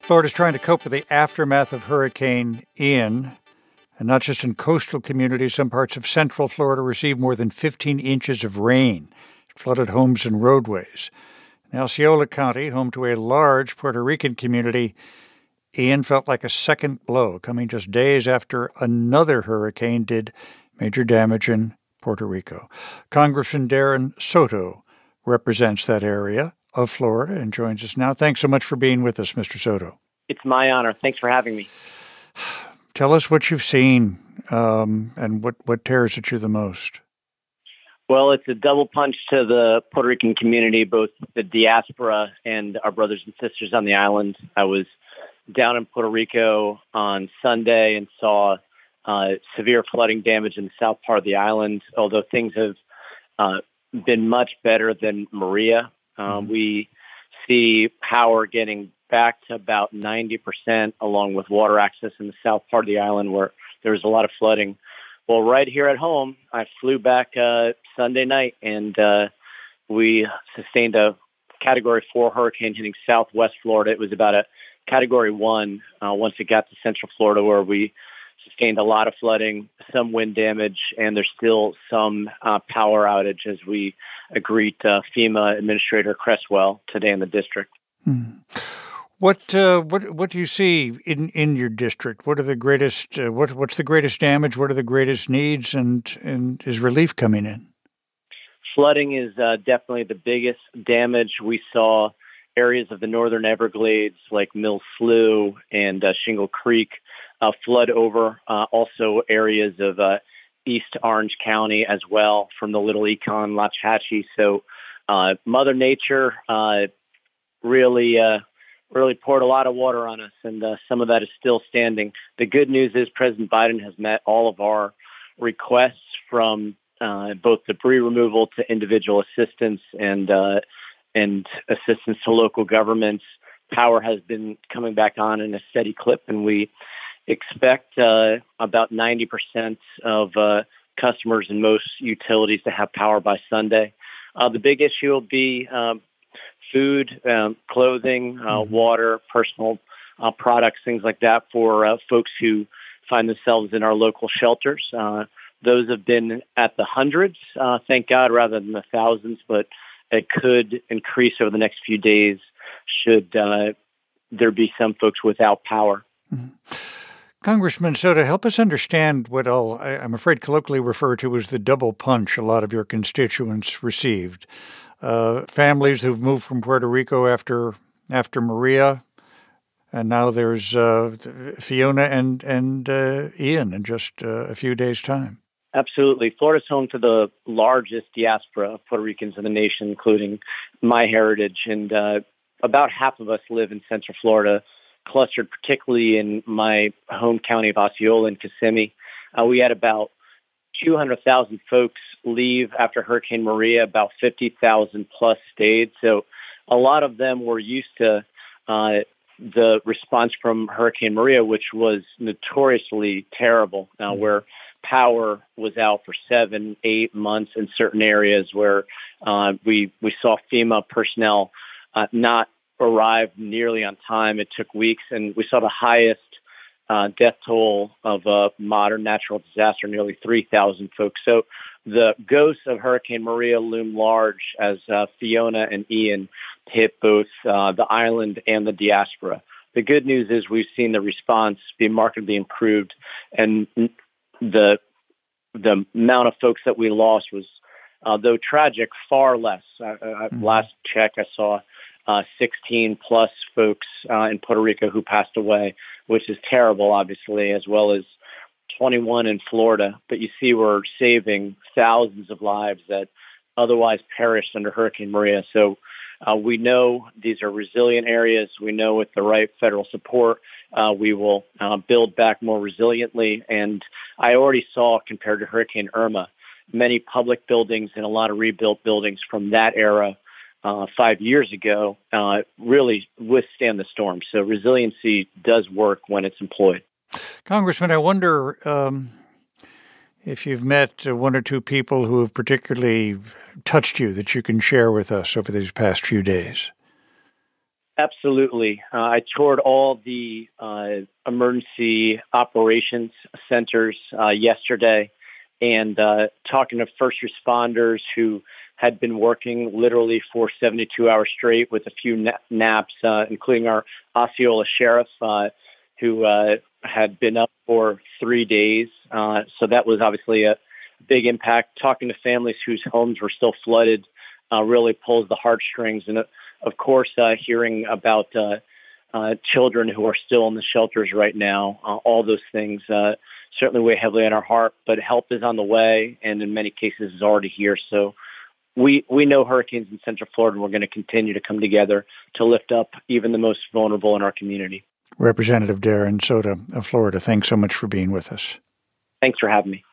Florida's trying to cope with the aftermath of Hurricane Ian. And not just in coastal communities, some parts of central Florida received more than 15 inches of rain. It flooded homes and roadways. In Osceola County, home to a large Puerto Rican community, Ian felt like a second blow, coming just days after another hurricane did major damage in Puerto Rico. Congressman Darren Soto represents that area of Florida and joins us now. Thanks so much for being with us, Mr. Soto. It's my honor. Thanks for having me. Tell us what you've seen and what tears at you the most. Well, it's a double punch to the Puerto Rican community, both the diaspora and our brothers and sisters on the island. I was down in Puerto Rico on Sunday and saw severe flooding damage in the south part of the island, although things have been much better than Maria. We see power getting back to about 90% along with water access in the south part of the island where there was a lot of flooding. Well, right here at home, I flew back Sunday night and we sustained a Category 4 hurricane hitting southwest Florida. It was about a Category 1 once it got to central Florida, where we sustained a lot of flooding, some wind damage, and there's still some power outage as we greet FEMA Administrator Cresswell today in the district. What do you see in your district? What are the greatest? What's the greatest damage? What are the greatest needs? And is relief coming in? Flooding is definitely the biggest damage. We saw areas of the northern Everglades like Mill Slough and Shingle Creek flood over. Also areas of East Orange County as well from the Little Econ, Lochhatchee. So Mother Nature really poured a lot of water on us, and some of that is still standing. The good news is President Biden has met all of our requests, from both debris removal to individual assistance and assistance to local governments. Power has been coming back on in a steady clip, and we expect about 90% of customers in most utilities to have power by Sunday. The big issue will be food, clothing, water, personal products, things like that for folks who find themselves in our local shelters. Those have been at the hundreds, thank God, rather than the thousands, but it could increase over the next few days should there be some folks without power. Congressman Soto, help us understand what I'm afraid colloquially refer to as the double punch a lot of your constituents received. Families who've moved from Puerto Rico after Maria, and now there's Fiona and Ian in just a few days' time. Absolutely. Florida's home to the largest diaspora of Puerto Ricans in the nation, including my heritage. And about half of us live in Central Florida, clustered particularly in my home county of Osceola and Kissimmee. We had about 200,000 folks leave after Hurricane Maria, about 50,000 plus stayed. So a lot of them were used to the response from Hurricane Maria, which was notoriously terrible, where power was out for 7-8 months in certain areas, where we saw FEMA personnel not arrive nearly on time. It took weeks, and we saw the highest death toll of a modern natural disaster, nearly 3,000 folks. So the ghosts of Hurricane Maria loom large as Fiona and Ian hit both the island and the diaspora. The good news is we've seen the response be markedly improved, and the amount of folks that we lost was, though tragic, far less. Last check, I saw 16 plus folks in Puerto Rico who passed away, which is terrible, obviously, as well as 21 in Florida. But you see, we're saving thousands of lives that otherwise perished under Hurricane Maria. So we know these are resilient areas. We know with the right federal support, we will build back more resiliently. And I already saw, compared to Hurricane Irma, many public buildings and a lot of rebuilt buildings from that era 5 years ago really withstand the storm. So resiliency does work when it's employed. Congressman, I wonder if you've met one or two people who have particularly touched you that you can share with us over these past few days. Absolutely. I toured all the emergency operations centers yesterday, and talking to first responders who had been working literally for 72 hours straight with a few naps, including our Osceola sheriff, who had been up for 3 days. So that was obviously a big impact. Talking to families whose homes were still flooded really pulls the heartstrings. And of course, hearing about children who are still in the shelters right now, all those things certainly weigh heavily on our heart, but help is on the way and in many cases is already here. So we know hurricanes in Central Florida, and we're going to continue to come together to lift up even the most vulnerable in our community. Representative Darren Sota of Florida, thanks so much for being with us. Thanks for having me.